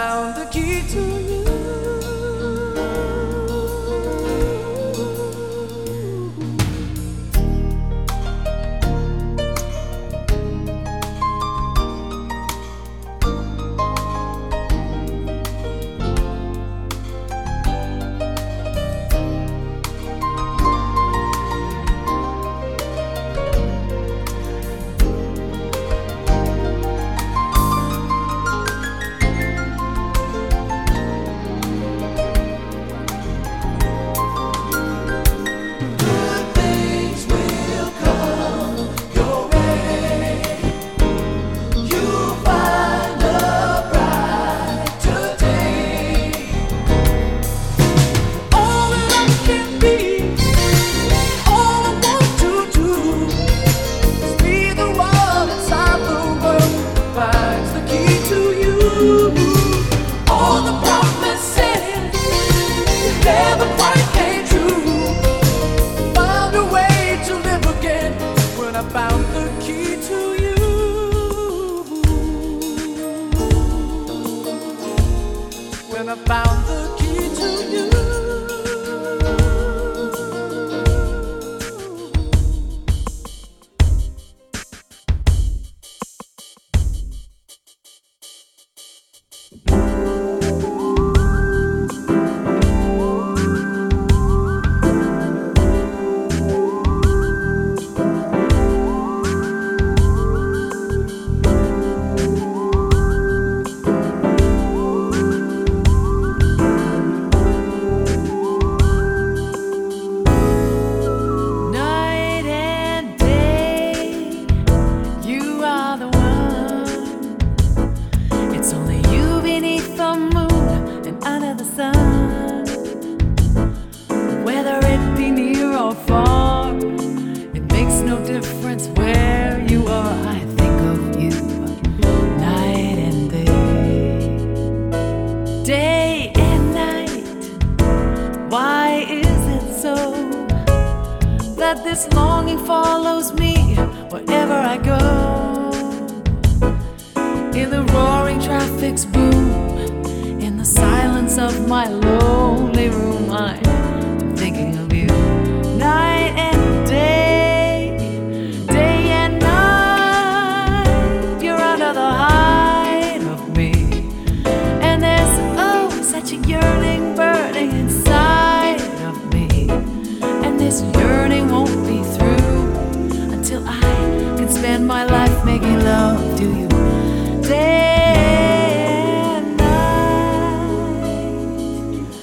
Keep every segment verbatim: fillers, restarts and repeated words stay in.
found the key to you. Found the key to you. When I found the key to you. Whether it be near or far, it makes no difference where you are. I think of you night and day, day and night. Why is it so that this longing follows me wherever I go? In the roaring traffic's boom, in the silence of my lonely room, I'm thinking of you night and day, day and night. You're under the hide of me, and there's oh such a yearning burning inside of me, and this yearning won't be through until I can spend my life making love to you day and night.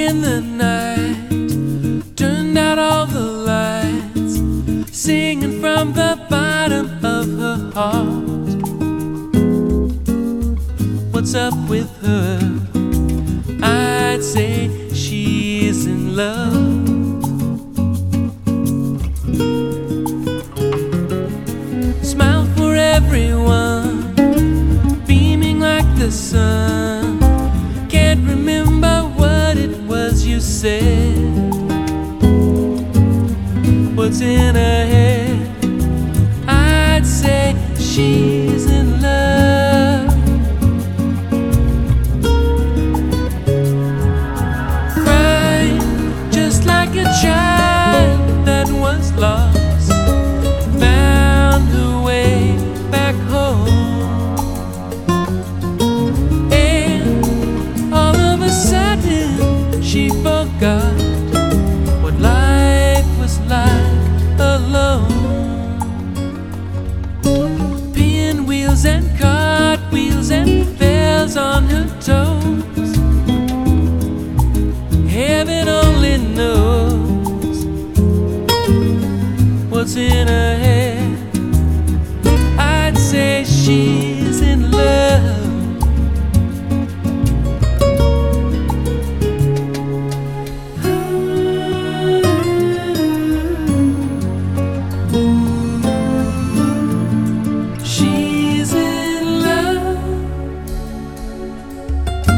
in the night, turned out all the lights, singing from the bottom of her heart. What's up with her? I'd say she's in love. Smile for everyone, beaming like the sun. Can't remember what it was you said. What's in her head? I'd say she's in love. Crying just like a child that was lost, found her way back home. And all of a sudden she forgot what life was like alone. Pinwheels and cartwheels and bells on her toes. Heaven only knows what's in her head. I'd say she's in love. She's in love.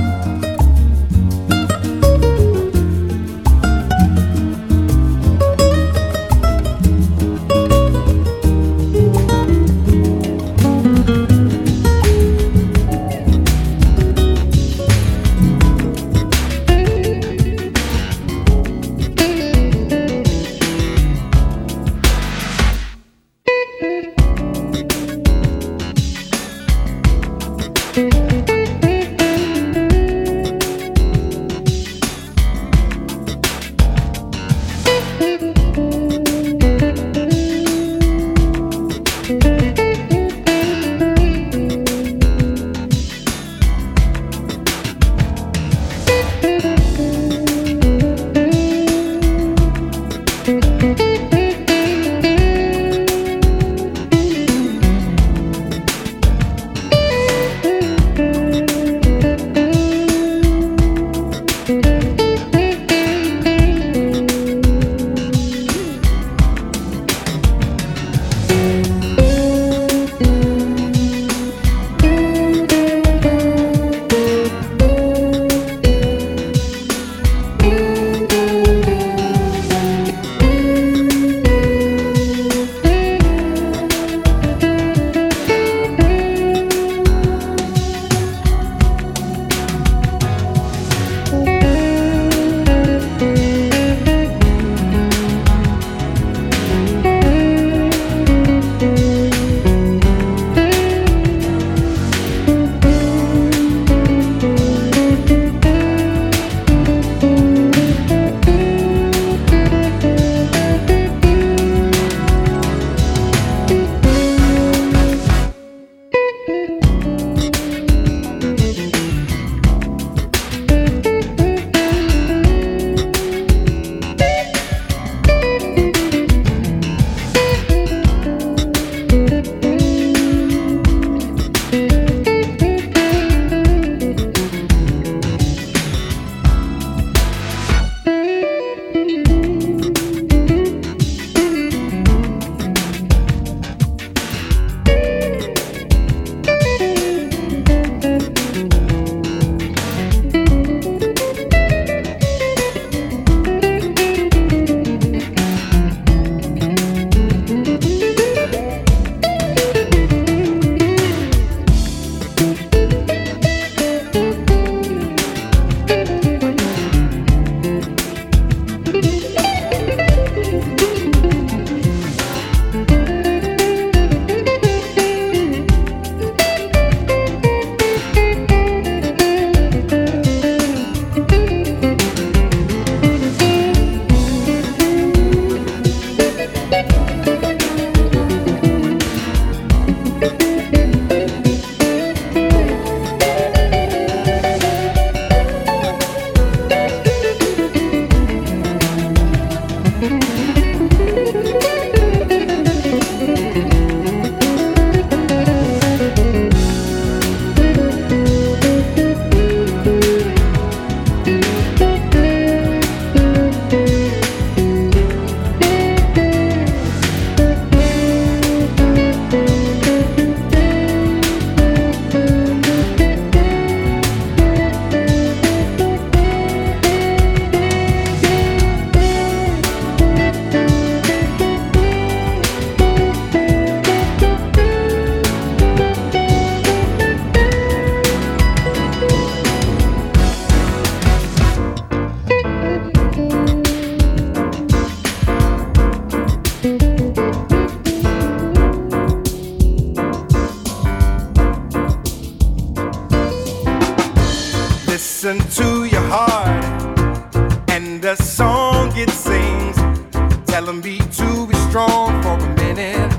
Listen to your heart and the song it sings, telling me to be strong for a minute.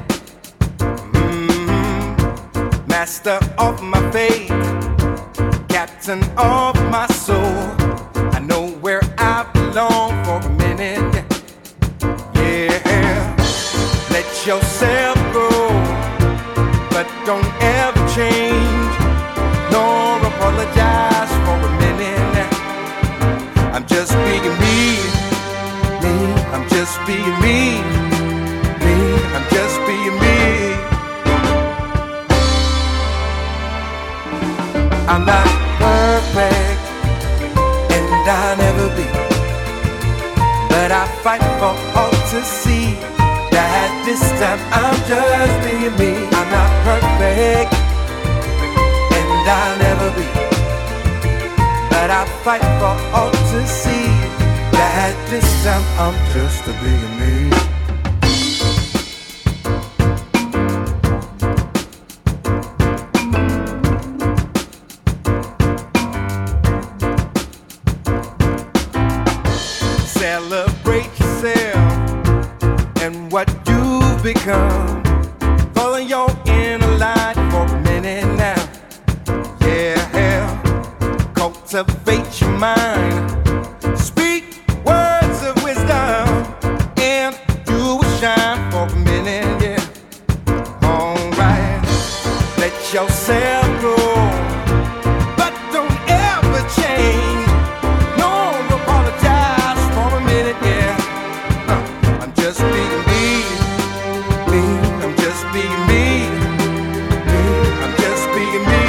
Mm-hmm. Master of my fate, captain of my soul, I know where I belong for a minute. Yeah, let yourself go, but don't ever change nor apologize for a minute. I'm just being me, me, I'm just being me, me, I'm just being me. I'm not perfect, and I'll never be, but I fight for all to see that this time I'm just being me. I'm not perfect, and I'll never be, but I fight for all to see that this time I'm just a being me. Celebrate yourself and what you've become. Follow your inner light for a minute now. Yeah, cultivate your mind. Speak words of wisdom, and you will shine for a minute. Yeah, alright. Let yourself go, but don't ever change. No apologize for a minute. Yeah, uh, I'm just being me, me. I'm just being me, me. I'm just being me.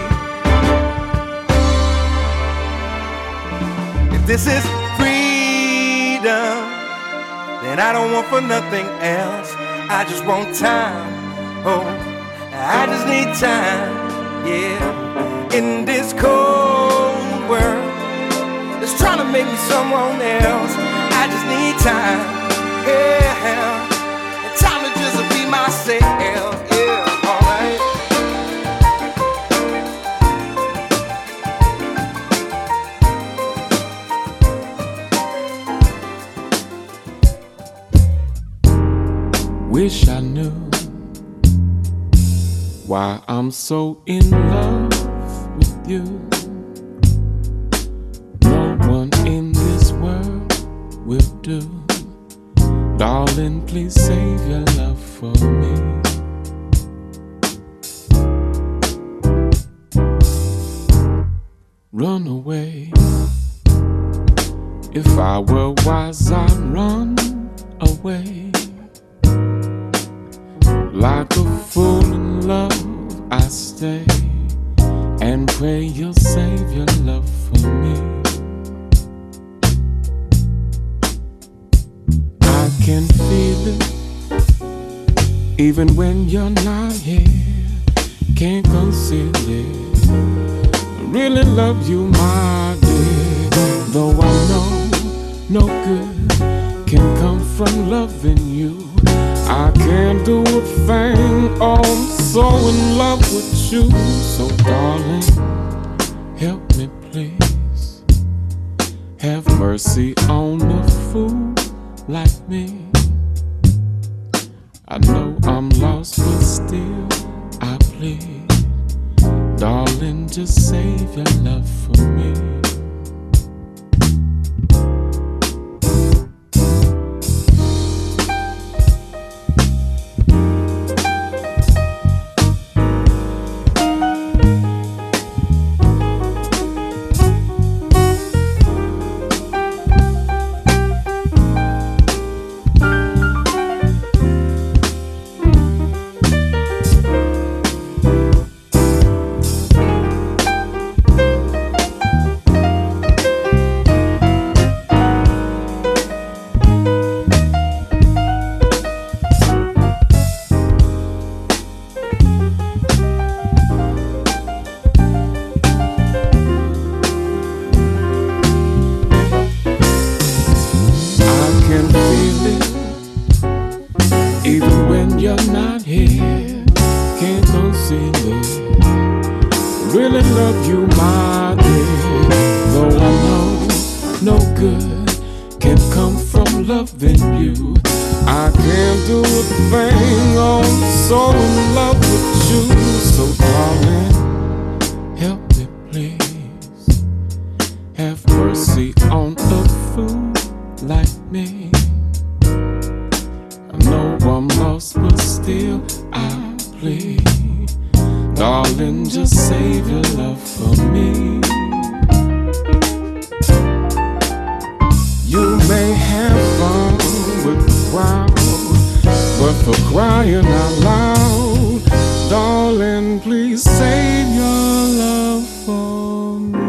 If this is freedom, then I don't want for nothing else. I just want time. Oh, I just need time. Yeah, in this cold world that's trying to make me someone else, I just need time. Yeah, time to just be myself. Yeah, alright. Wish I knew why I'm so in love with you. No one in this world will do. Darling, please save your love for me. Run away. If I were wise, I'd run away. Like a fool in love, I stay and pray you'll save your love for me. I can feel it, even when you're not here. Can't conceal it. I really love you, my dear. Though I know no good can come from loving you, I can't do a thing, oh, I'm so in love with you. So darling, help me please. Have mercy on a fool like me. I know I'm lost, but still I plead. Darling, just save your love for me. good can come from loving you. I can't do a thing, I'm so in love with you. So darling, help me please, have mercy on a fool like me. I know I'm lost, but still I plead. Darling, just save your love for me. You may have fun with the crowd, but for crying out loud, darling, please save your love for me.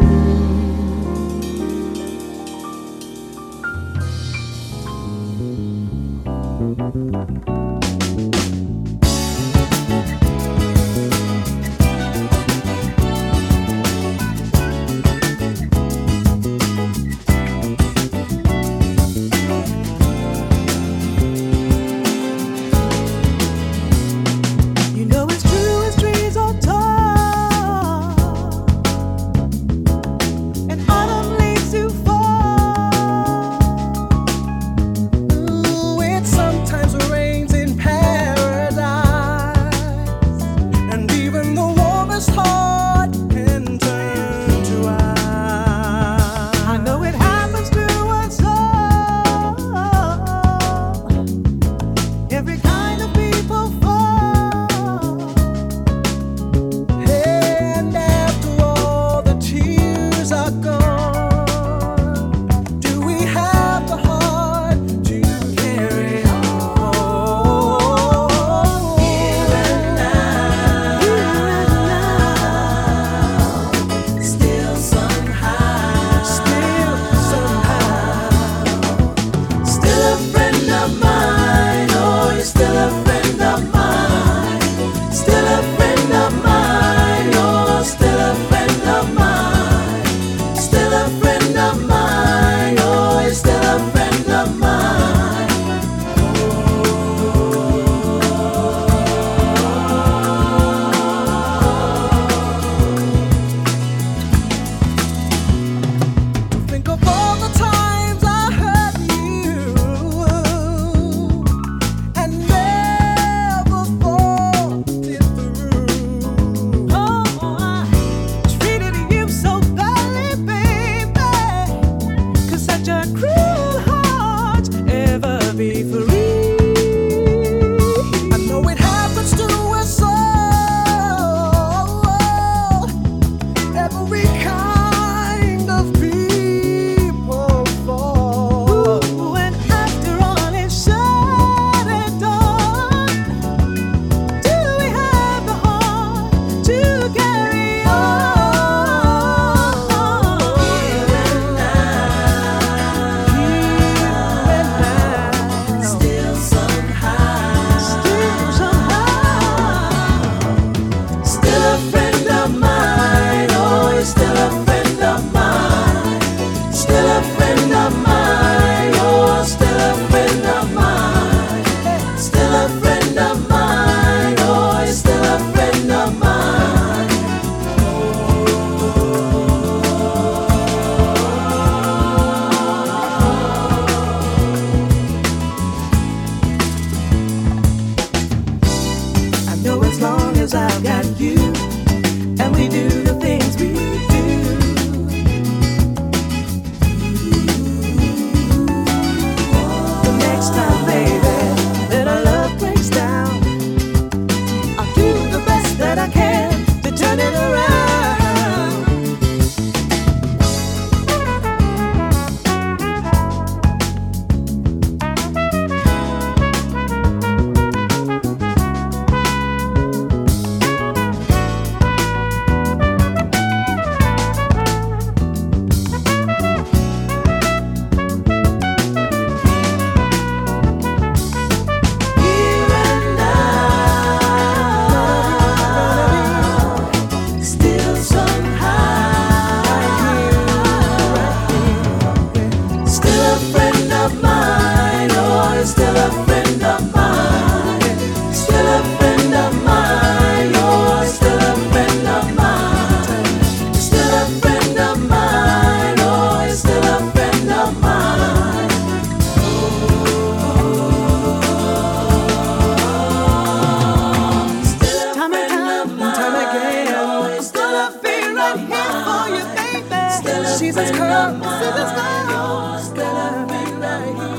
Jesus come, Jesus come, Stella be right here.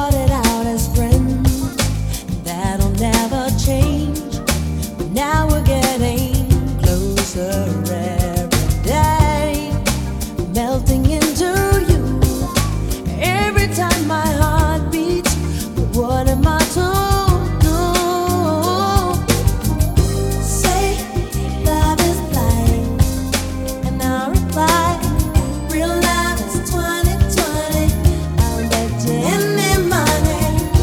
started out as friends, that'll never change. But now we're getting closer every day, melting into you. Every time my heart beats, but what am I to do? Say love is blind, and I'll reply, real love is twenty twenty. I'll bet you any money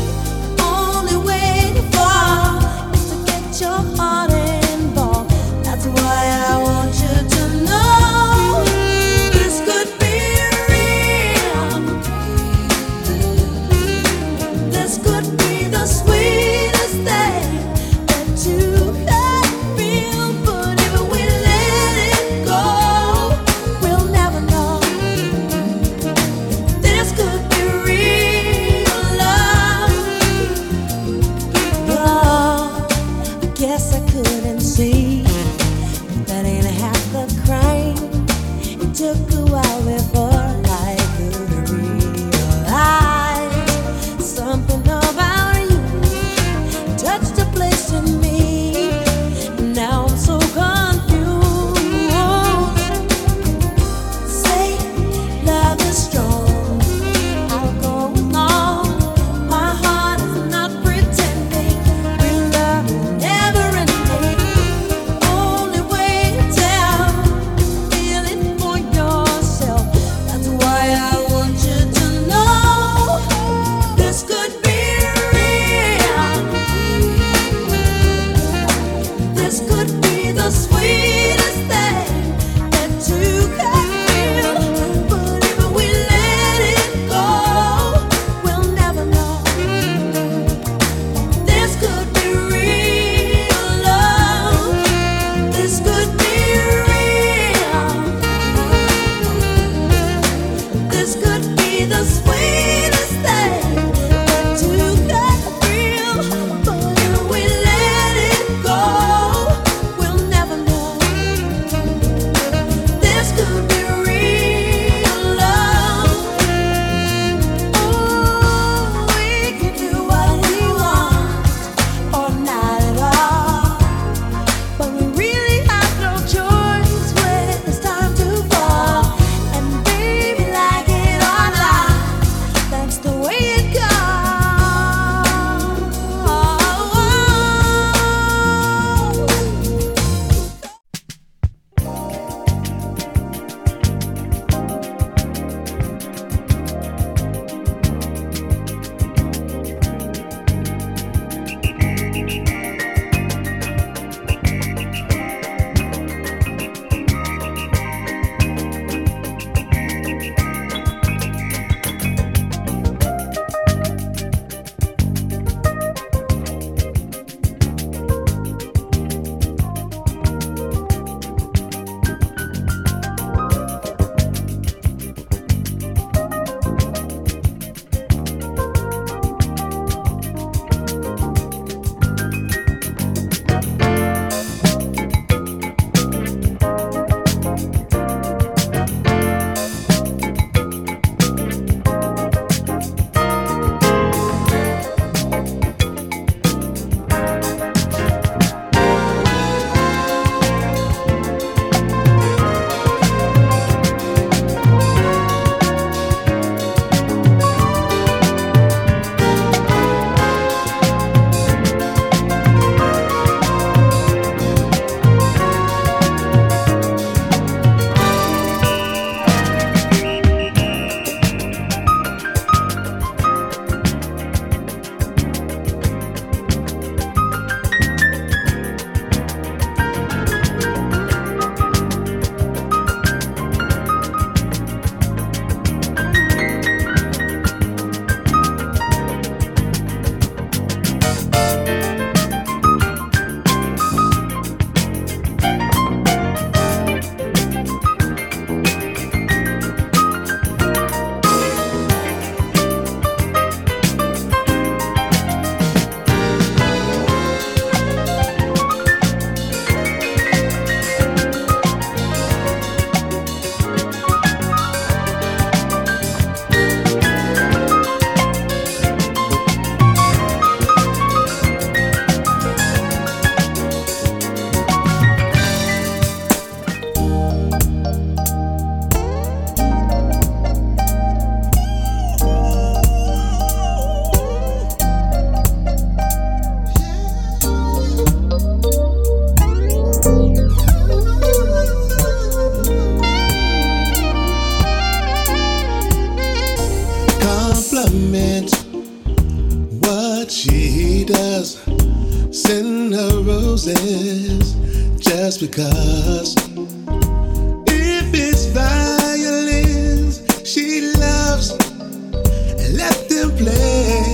what she does. Send her roses just because. If it's violins she loves, let them play,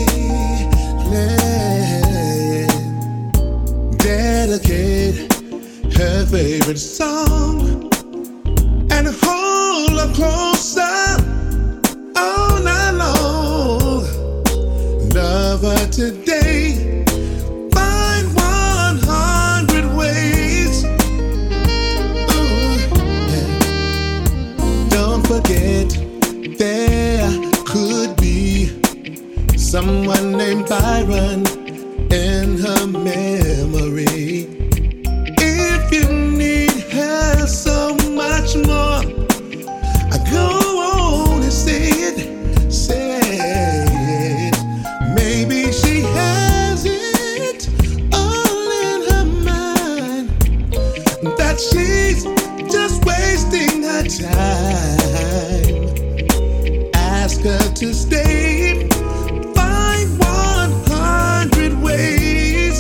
play. Dedicate her favorite song and hold her closer all night long. Love her today, find one hundred ways. Ooh, yeah. Don't forget there could be someone named Byron in her memory. If you need her so much more, I go on and say it, say it. Maybe she has it all in her mind, that she's just wasting her time. Ask her to stay, find one hundred ways.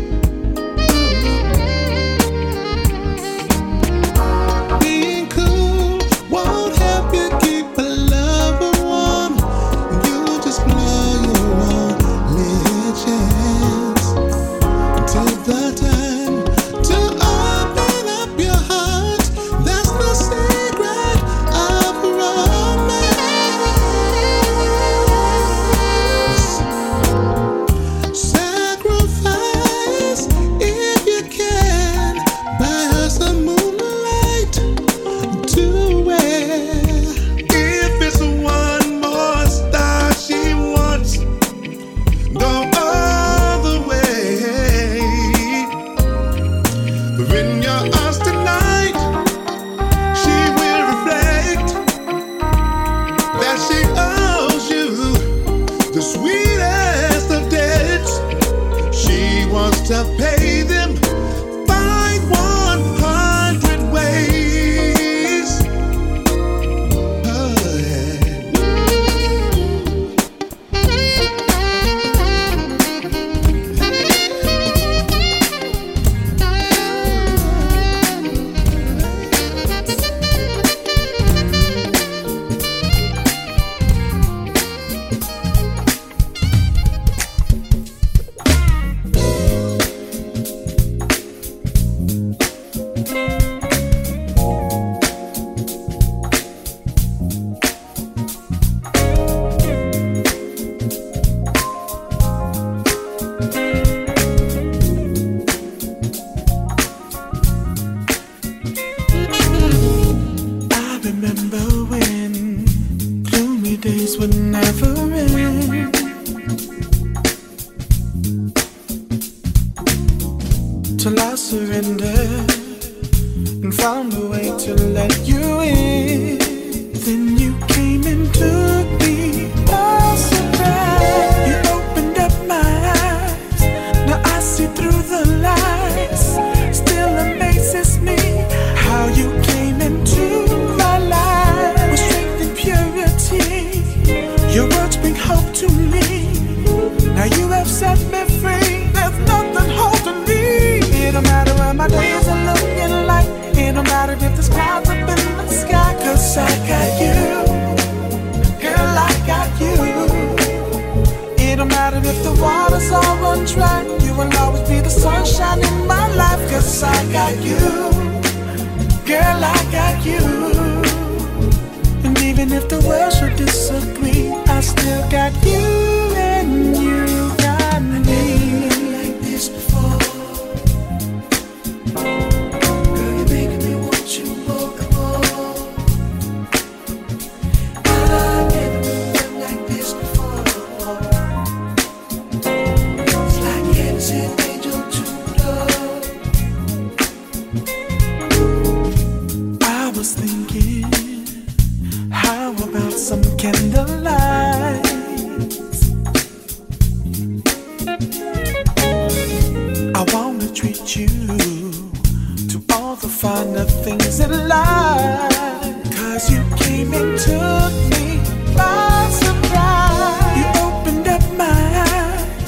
Being cool won't help you keep a lover warm. You just blow your own little chance until the time to open up your heart. That's the secret of romance. Sacrifice if you can, buy her some moonlight to wear. If it's one more star she wants, go all the way. In your arms tonight, she will reflect that she owes you the sweetest of debts. She wants to pay them, find one hundred ways. Oh, yeah. I remember when gloomy days would never end, till I surrendered and found a way to let you in. Then you came and took me by surprise. You opened up my eyes, now I see through the lies. Still amazes me how you came into my life with strength and purity. Your words bring hope to me. Now you have set me free. There's nothing holding me. It don't matter what my days are looking like. It don't matter if there's clouds up in the sky, 'cause I got you, girl, I got you. It don't matter if the waters all run dry. You will always be the sunshine in my life, 'cause I got you, girl, I got you. And even if the world should disagree, I still got you and you got me. Like this before, girl, you're making me want you more and more. I never felt like this before. It's like heaven sent angel to the door. I was thinking, how about some candlelight? I wanna treat you to all the finer things in life, 'cause you came and took me by surprise. You opened up my eyes,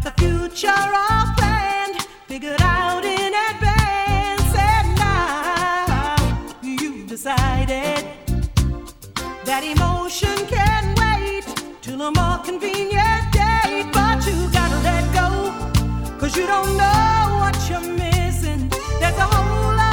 the future all planned, figured out in advance, and now you've decided that emotion can wait till a more convenient date. But you gotta let go, cause you don't know what you're missing. There's a whole lot